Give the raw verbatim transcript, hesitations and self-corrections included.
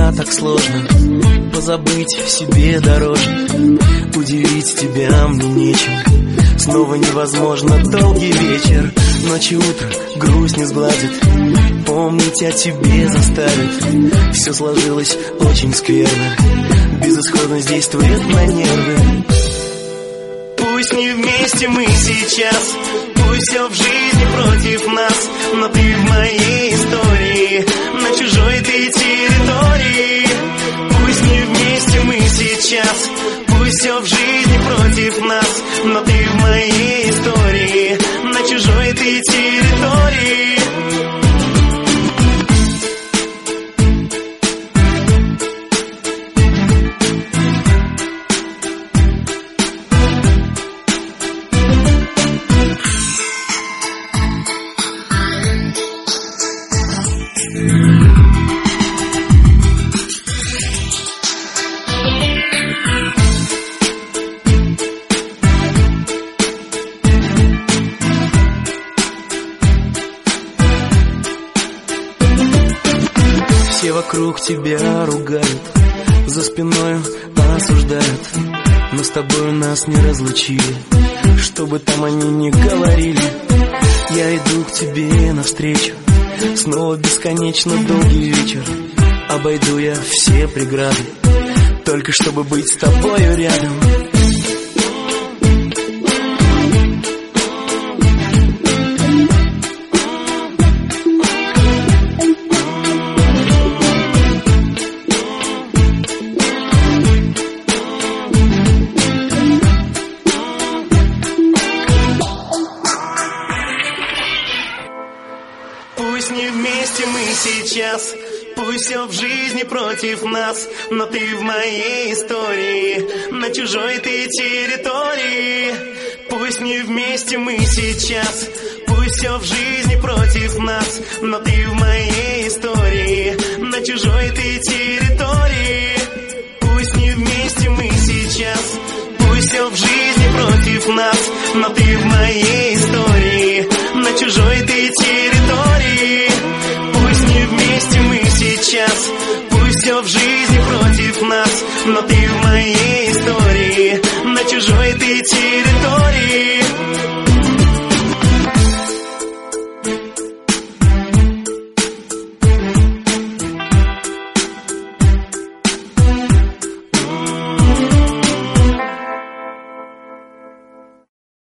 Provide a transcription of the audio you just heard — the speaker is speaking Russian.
иногда так сложно позабыть себе дороже. Удивить тебя мне нечем, снова невозможно долгий вечер. Ночь и утро грусть не сгладит, помнить о тебе заставит. Все сложилось очень скверно, безысходность действует на нервы. Пусть не вместе мы сейчас, пусть все в жизни против нас, но ты в моей истории, на чужой ты территории. Пусть не вместе мы сейчас, пусть все в жизни против нас, но ты в моей истории, на чужой ты территории. Все вокруг тебя ругают, за спиною осуждают, но с тобой нас не разлучили, что бы там они ни говорили. Я иду к тебе навстречу, снова бесконечно долгий вечер. Обойду я все преграды, только чтобы быть с тобою рядом. Пусть не вместе мы сейчас, пусть все в жизни против нас, но ты в моей истории, на чужой ты территории. Пусть не вместе мы сейчас, пусть все в жизни против нас, но ты в моей истории, на чужой ты территории. Пусть не вместе мы сейчас, пусть все в жизни против нас, но ты в моей истории, на чужой ты территории. Пусть не вместе мы сейчас, пусть все в жизни против нас, но ты в моей истории, на чужой ты территории.